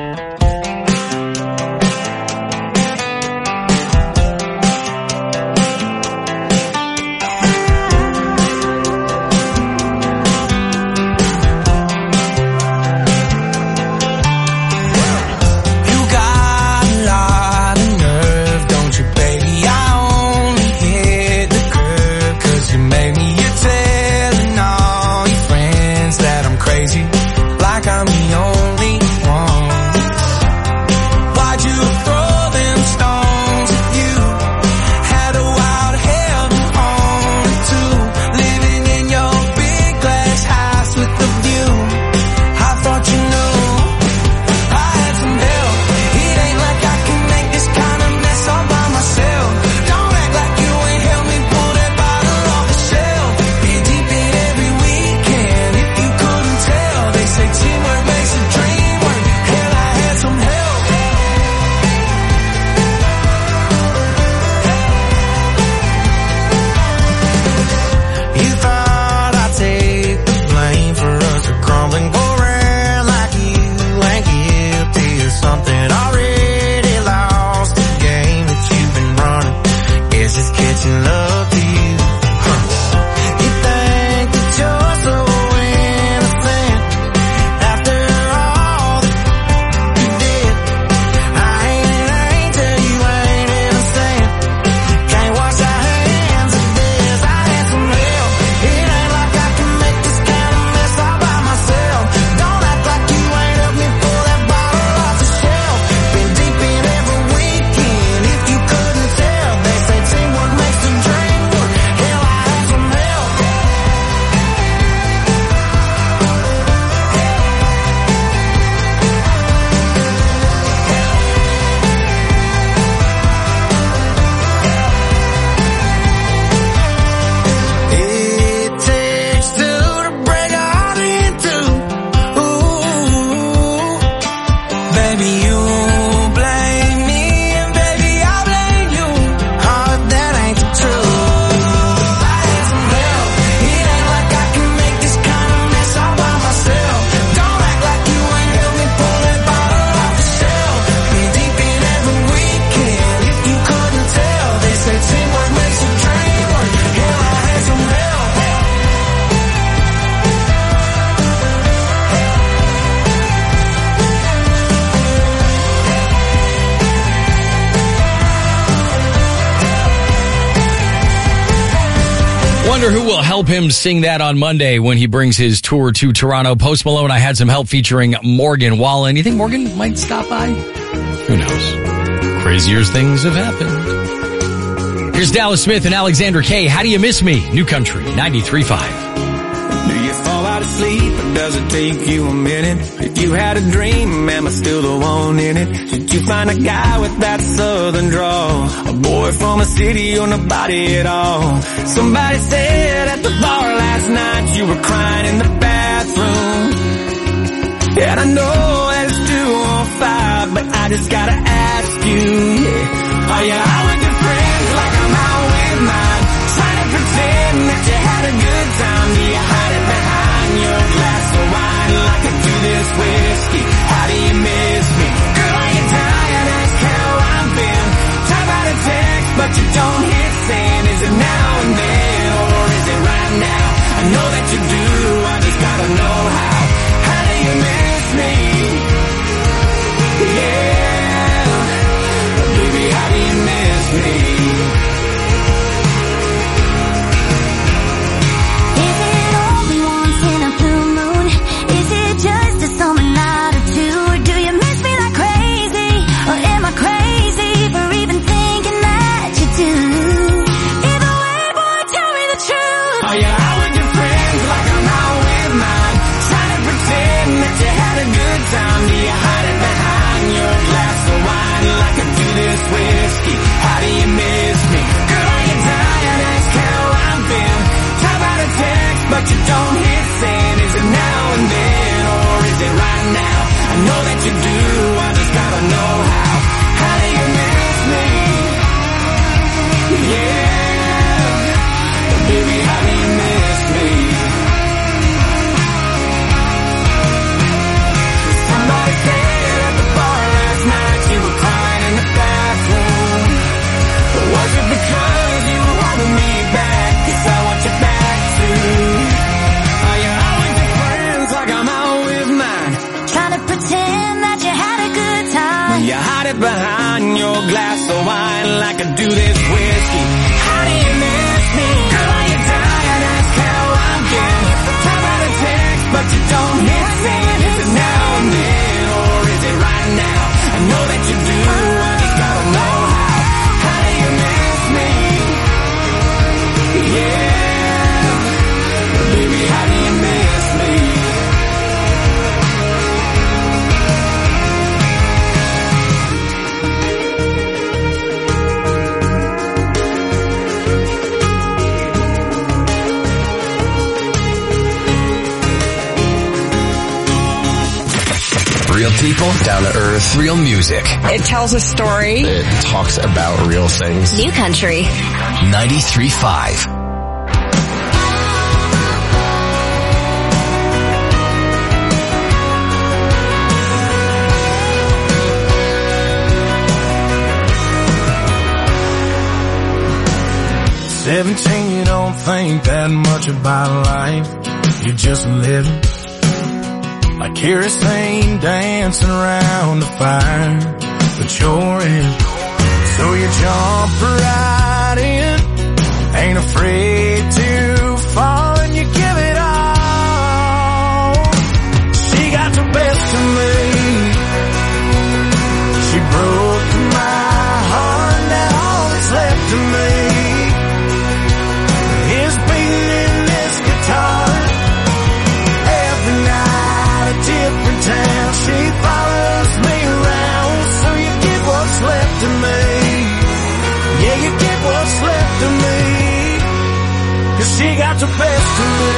Like I'm the only one. wonder who will help him sing that on Monday when he brings his tour to Toronto. Post Malone, I had some help featuring Morgan Wallen. You think Morgan might stop by? Who knows? Crazier things have happened. Here's Dallas Smith and Alexander K. How Do You Miss Me? New Country, 93.5. Do you fall out of sleep or does it take you a minute? If you had a dream, am I still the one in it? Did you find a guy with that southern drawl? A boy from a city or nobody at all? Somebody said at the bar last night you were crying in the bathroom. And I know that it's 2:05, but I just gotta ask you, yeah. Are you out with your friends like I'm out with mine? Trying to pretend that you had a good time. Do you hide it behind your glass of wine like I do this whiskey? How do you miss me? Girl, are you tired? That's how I've been. Try about a text, but you don't hit send. Is it now and then, or is it right now? I know that you do, I just gotta know how. How do you miss me? Yeah, baby, how do you miss me? Whiskey, how do you miss me? Girl, are you tired? That's how I've been. Try about a text, but you don't hit send. Is it now and then, or is it right now? I know that you do, I just gotta know how. How do you miss me? Yeah, baby, how do you miss me? Somebody said at the bar last night you were crying in the bathroom. Was it because you were holding me back? 'Cause I want you back too. Are you out with your friends like I'm out with mine? Trying to pretend that you had a good time. You hide it behind your glass of wine like I do this whiskey. How do you miss me? Girl, are you tired? That's how I've been. Try about a text, but you don't hit send. Is it now and then, or is it right now? I know that you do, I just gotta know how. How do you miss me? Yeah, baby, how do you miss me? Real people, down to earth, real music. It tells a story. It talks about real things. New Country, 93.5. You don't think that much about life. You're just living like kerosene dancing around the fire, but you're in. So you jump right in, ain't afraid to fall, and you give it all. She got the best of me. She broke my heart, now all that's left of me is beating in this guitar. Every night a different town, she follows me around. So you get what's left of me. Yeah, you get what's left of me, 'cause she got the best of me.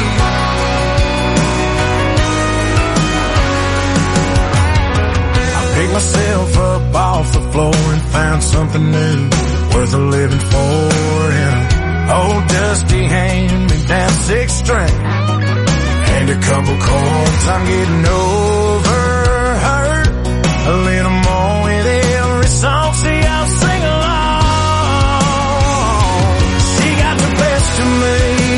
I picked myself up off the floor and found something new, worth a living for. And old dusty hand me down 6 string and a couple chords. I'm getting over her a little more with every song. See, I'll sing along. She got the best of me.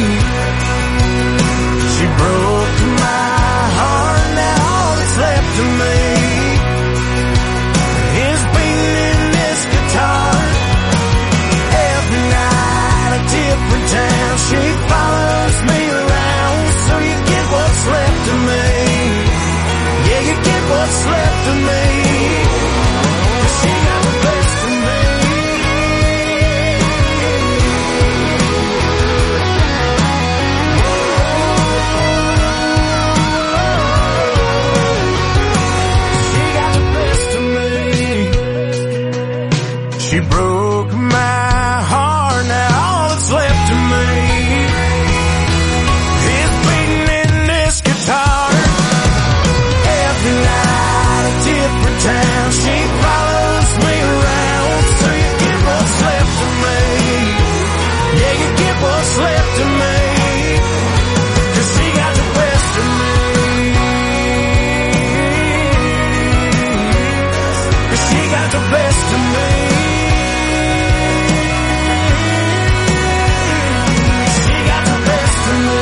She broke my heart, now all that's left of me is beating in this guitar. Every night a different town, she best of me. 'Cause she got the best of me. She got the best of me. She broke my heart, now all that's left of me is beating in this guitar. Every night a different town, she follows me around. So you get what's left of me. Yeah, you get what's left of me. 'Cause she got the best of me. 'Cause she got the best of me. She got the best of me.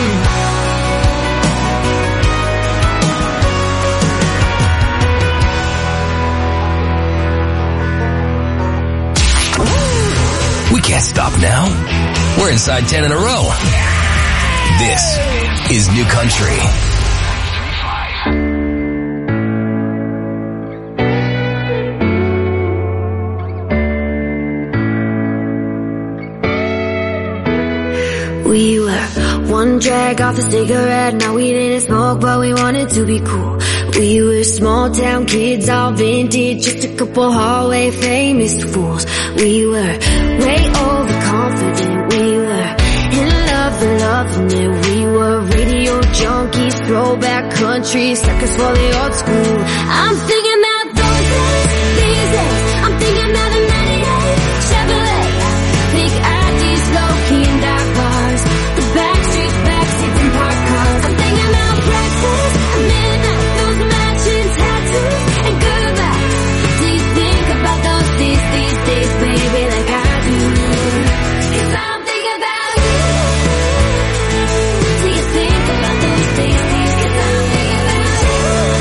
We can't stop now. We're inside 10 in a row. This is New Country. We were one drag off a cigarette, now we didn't smoke, but we wanted to be cool. We were small town kids, all vintage, just a couple hallway famous fools. We were way overconfident, we were in love and loving it. We were radio junkies, throwback country, suckers for the old school. I'm thinking about those days, these days. I'm thinking about the 98 Chevrolet, big IDs, low-key and dark bars, the backstreets, backseats and parked cars. I'm thinking about breakfast at midnight, those matching tattoos and goodbyes. Do you think about those these days, baby, like I do? 'Cause I'm thinking about you. Do you think about those days? 'Cause I'm thinking about you.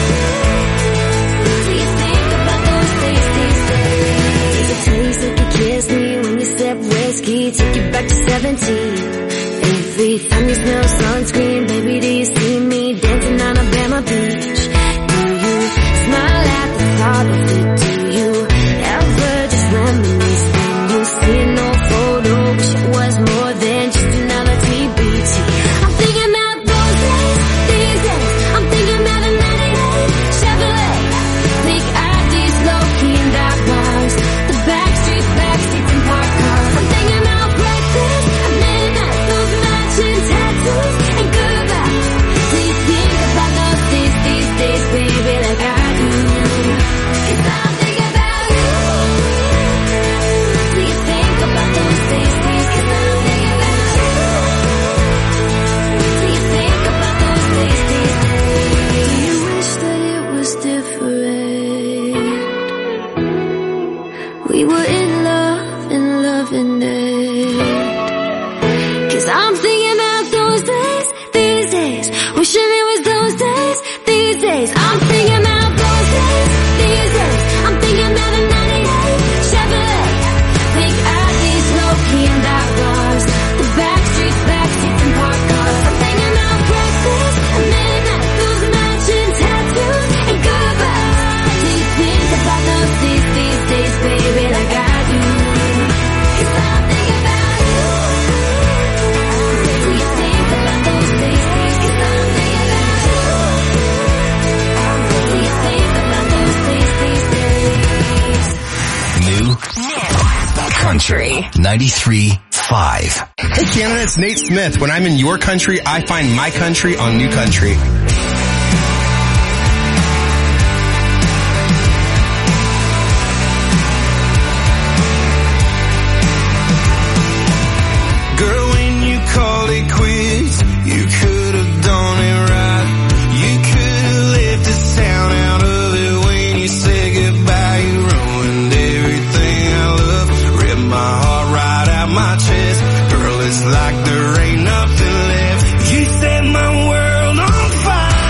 Do you think about those days? Does it taste like you kissed me when you sipped whiskey? Take you back to 17. Every time you smell sunscreen, baby, do you see me dancing on Alabama Beach? Do you smile at the thought of it? Do you ever just reminisce when you see an old photo? Wish it was more than just another TBT. I'm thinking about those days, these days. I'm thinking about a 98 Chevrolet, big IDs, low-key and dark bars, the backstreets, backseats and parked cars. I'm thinking about breakfast at midnight, those matching tattoos and goodbyes. Do you think about those these days, baby, like I do? 'Cause I'm thinking about you. Do you think about those days? 'Cause I'm thinking about you. Do you think about those days? Do you wish that it was different? We were in love and loving it. 'Cause I'm thinking about those days, these days. Wishing it was those days, these days. I'm thinking about those days, these days. I'm thinking about a 98 Chevrolet, big IDs, low-key and dark bars, the backstreets, backseats and parked cars. I'm thinking about breakfast at midnight, those matching tattoos and goodbyes. Do you think about those these days, baby, like I do? 'Cause I'm thinking about you. Do you think about those days? 'Cause I'm thinking about you. Do you think about those days? New Country 93.5. Hey Canada, it's Nate Smith. When I'm in your country, I find my country on New Country. Girl, when you called it quits, you could have done it right. You could have left this town out of it when you said goodbye. You ruined everything I love, ripped my heart right out my chest. Girl, it's like there ain't nothing left. You set my world on fire.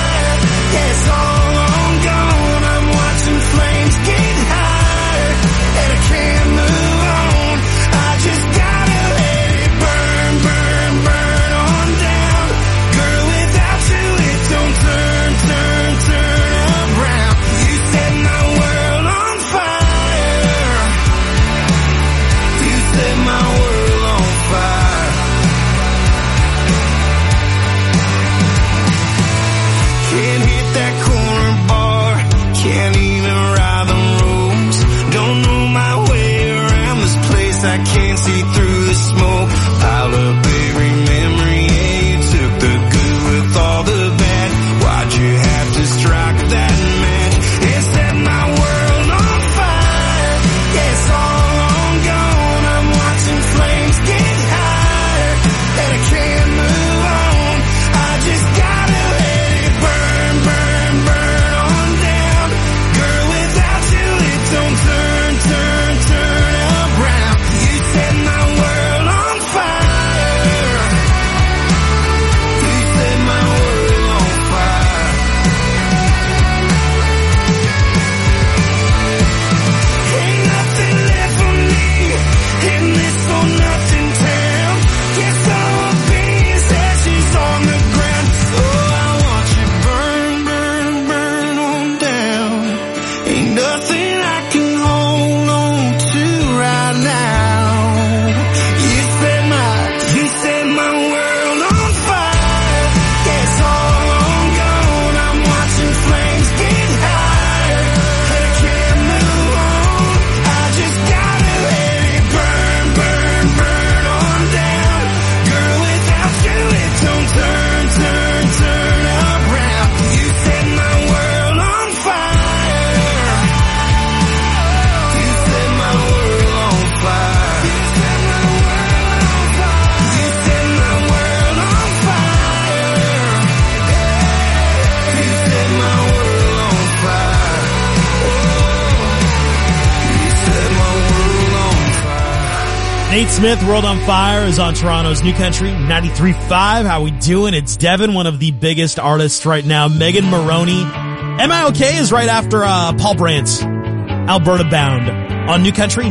Nate Smith, World on Fire, is on Toronto's New Country 93.5. How we doing? It's Devin, one of the biggest artists right now. Megan Moroney. Am I Okay is right after Paul Brandt's Alberta Bound on New Country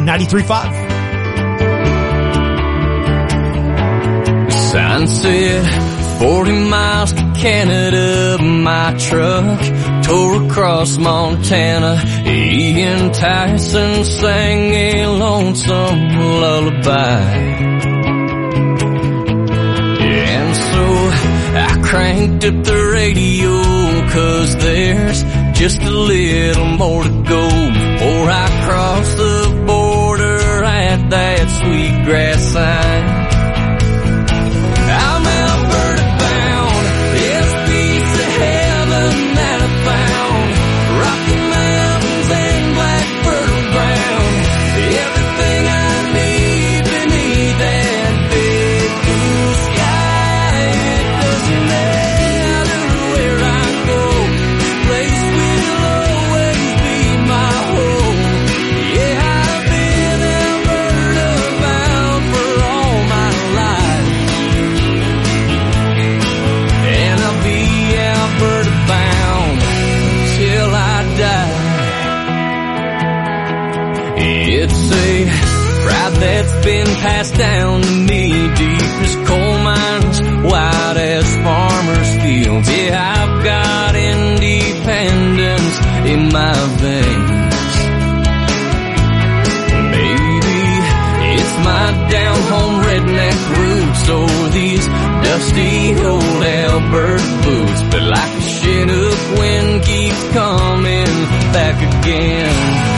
93.5. Sunset, 40 miles to Canada, my truck tore across Montana. Ian Tyson sang a lonesome lullaby. And so I cranked up the radio, 'cause there's just a little more to go before I cross the border at that Sweetgrass sign. I'm Alberta bound, it's a piece of heaven that I found. Rocky Mountains and black fertile ground, everything I need beneath that big blue sky. It doesn't matter where I go, this place will always be my home. Yeah, I've been Alberta bound for all my life, and I'll be Alberta bound till I die. It's a pride that's been passed down to me, deep as coal mines, wide as farmers' fields. Yeah, I've got independence in my veins. Maybe it's my down-home redneck roots, or these dusty old Alberta boots. But like a Chinook wind keeps coming back again.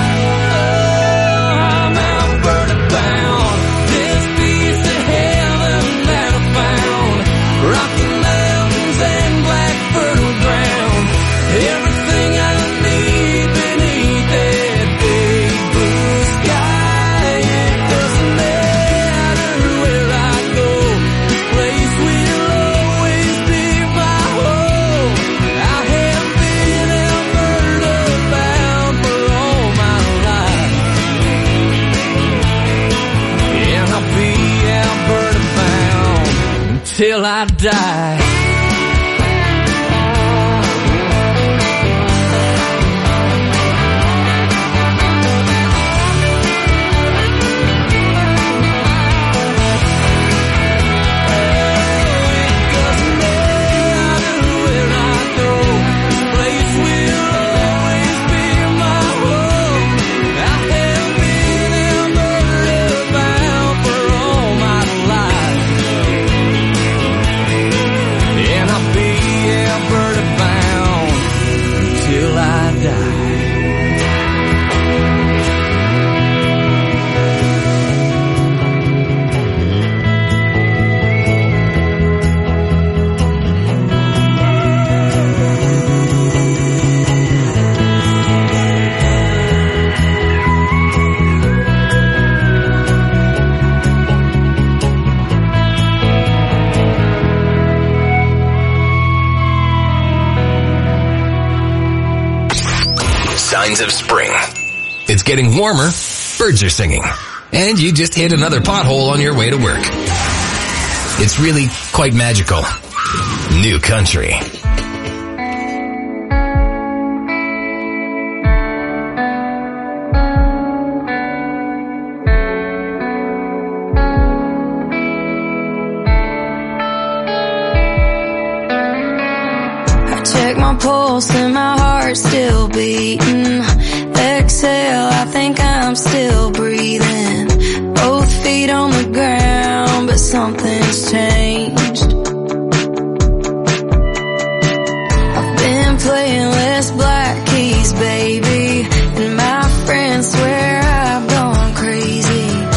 I'm Alberta bound, this piece of heaven that I found. Rocky Mountains and black fertile ground, everything I need beneath that big blue sky. It doesn't matter where I go, this place will always be my home. I have been Alberta bound for all my life, and I'll be Alberta bound till I die. Signs of spring. It's getting warmer, birds are singing, and you just hit another pothole on your way to work. It's really quite magical. New Country. Check my pulse and my heart's still beating. Exhale, I think I'm still breathing. Both feet on the